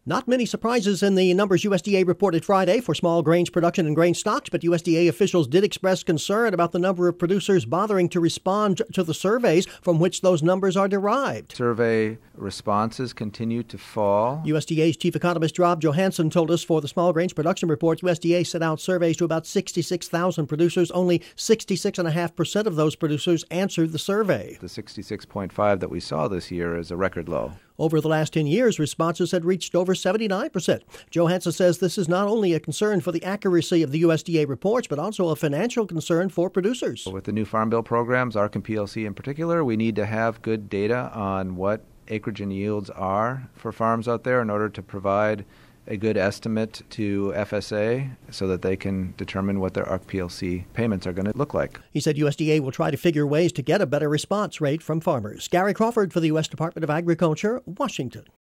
Not many surprises in the numbers USDA reported Friday for small grains production and grain stocks, but USDA officials did express concern about the number of producers bothering to respond to the surveys from which those numbers are derived. Survey responses continue to fall. USDA's chief economist Rob Johansson told us for the small grains production report, USDA sent out surveys to about 66,000 producers. Only 66.5% of those producers answered the survey. The 66.5 that we saw this year is a record low. Over the last 10 years, responses had reached over 79%. Johansson says this is not only a concern for the accuracy of the USDA reports, but also a financial concern for producers. With the new Farm Bill programs, ARC and PLC in particular, we need to have good data on what acreage and yields are for farms out there in order to provide a good estimate to FSA so that they can determine what their ARC PLC payments are going to look like. He said USDA will try to figure ways to get a better response rate from farmers. Gary Crawford for the U.S. Department of Agriculture, Washington.